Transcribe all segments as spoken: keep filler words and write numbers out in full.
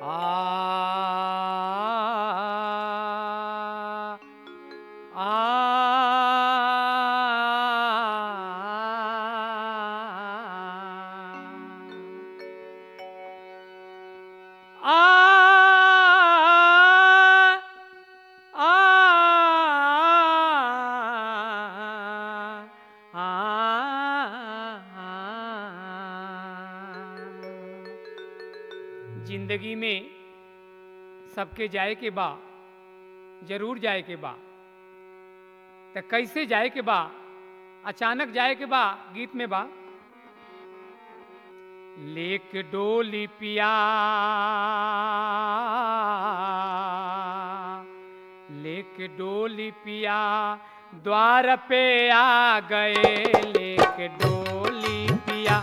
आ आ जिंदगी में सबके जाए के बा, जरूर जाए के बा। तो कैसे जाए के बा? अचानक जाए के बा। गीत में बा, लेक डोली पिया लेक डोली पिया द्वार पे आ गए। लेक डोली पिया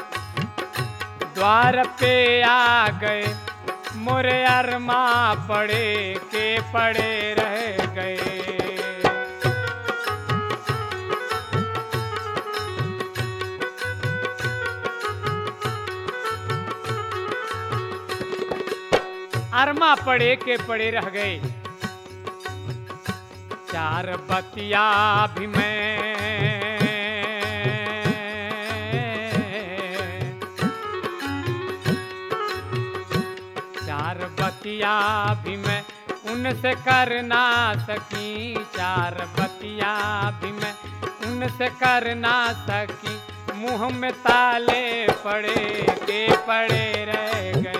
द्वार पे आ गए। मोरे अरमा पड़े के पड़े रह गए। अरमा पड़े के पड़े रह गए। चार बतिया भी मैं चार बतिया भी मैं उनसे कर ना सकी। चार बतिया भी मैं उनसे कर ना सकी। मुंह में ताले पड़े के पड़े रह गए।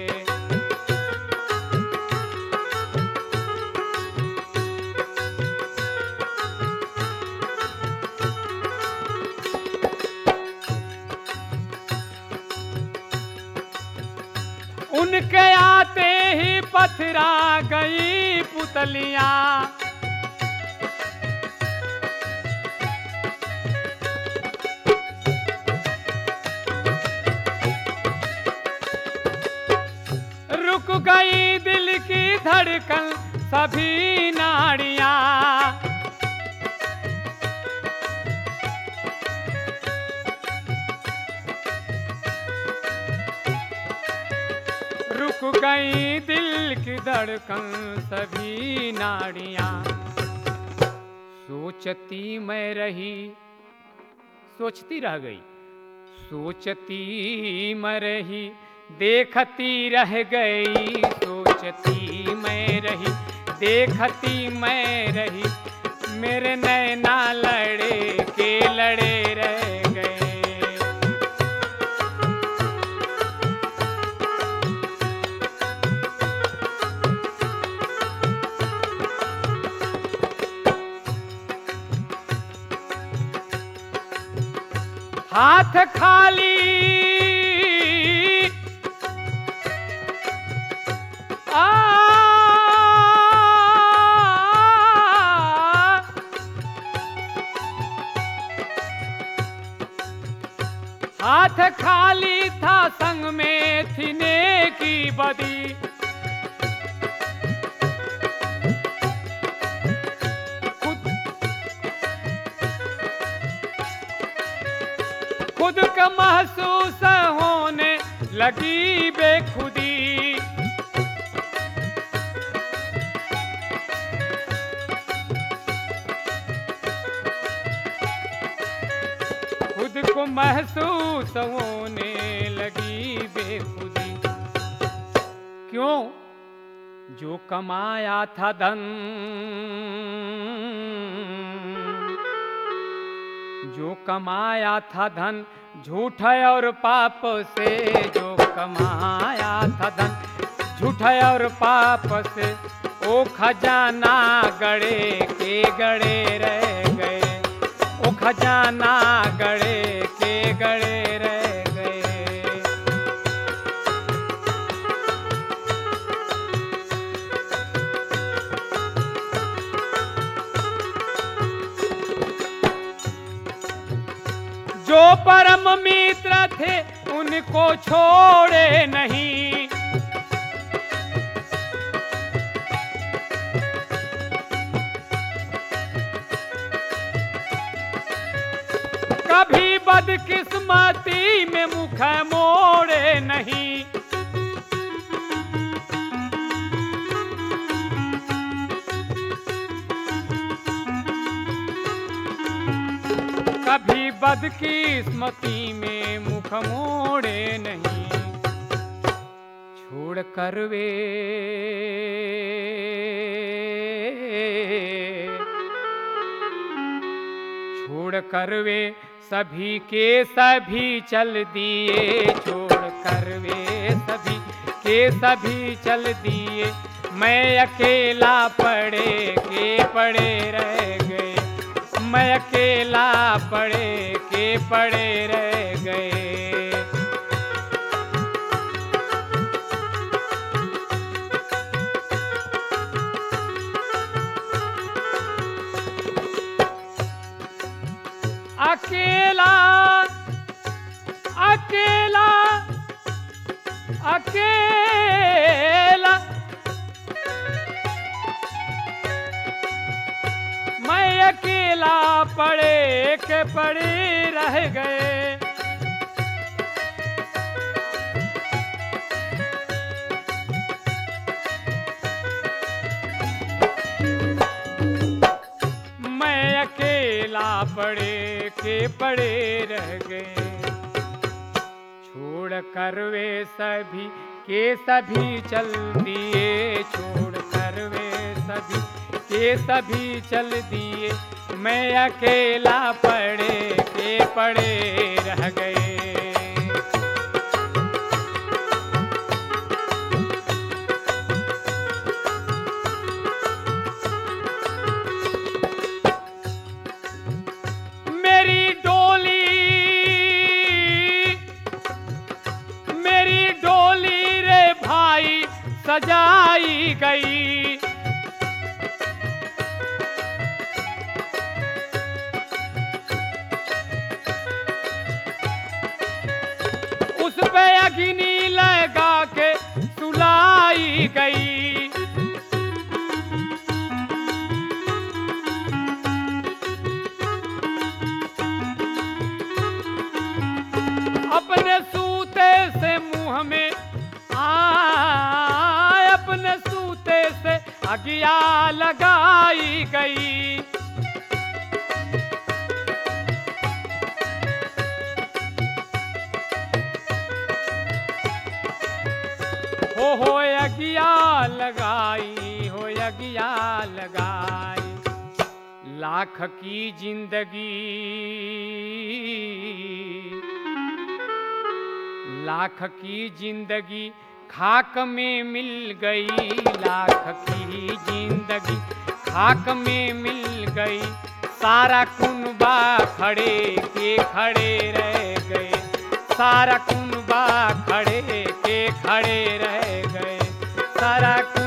उनके आते ही पथरा गई पुतलियां। रुक गई दिल की धड़कन सभी नाड़ियां। रुक गई दिल की धड़कन सभी नाड़ियां। सोचती मैं रही, सोचती रह गई। सोचती मैं रही, देखती रह गई। सोचती मैं रही, देखती मैं रही। मेरे नैना लड़े के लड़े रह गए। हाथ खाली आ हाथ खाली था, संग में थी नेकी बदी। खुद का महसूस होने लगी बेखुदी। खुद को महसूस होने लगी बेखुदी। क्यों? जो कमाया था धन, जो कमाया था धन झूठ और पाप से। जो कमाया था धन झूठ और पाप से। ओ खजाना गड़े के गड़े रह गए। ओ खजाना गड़े के गड़े रह गए। जो परम मित्र थे उनको छोड़े नहीं। कभी बदकिस्मती में मुख मोड़े नहीं। बद किस्मती में मुख मोड़े नहीं, छोड़ कर वे छोड़ कर वे सभी के सभी चल दिए, छोड़ कर वे सभी के सभी चल दिए, मैं अकेला पड़े के पड़े रह गए, मैं अकेला पड़े के पड़े रह गए। अकेला अकेला अकेला मैं अकेला पड़े के पड़े रह गए। मैं अकेला पड़े के पड़े रह गए, छोड़ कर वे सभी के सभी चल दिए, छोड़ कर वे सभी के सभी चल दिए, मैं अकेला पड़े के पड़े रह गए। मेरी डोली मेरी डोली रे भाई सजाई गई, उस पे अग्नि लगा के सुलाई गई। अपने सूते से मुंह में आए, अपने सूते से अगिया लगाई गई। हो हो अगिया लगाई, हो अगिया लगाई, लाख की जिंदगी लाख की जिंदगी खाक में मिल गई, लाख की जिंदगी खाक में मिल गई, सारा कुनबा खड़े के खड़े रह गए, सारा कुनबा खड़े के खड़े रह गए, सारा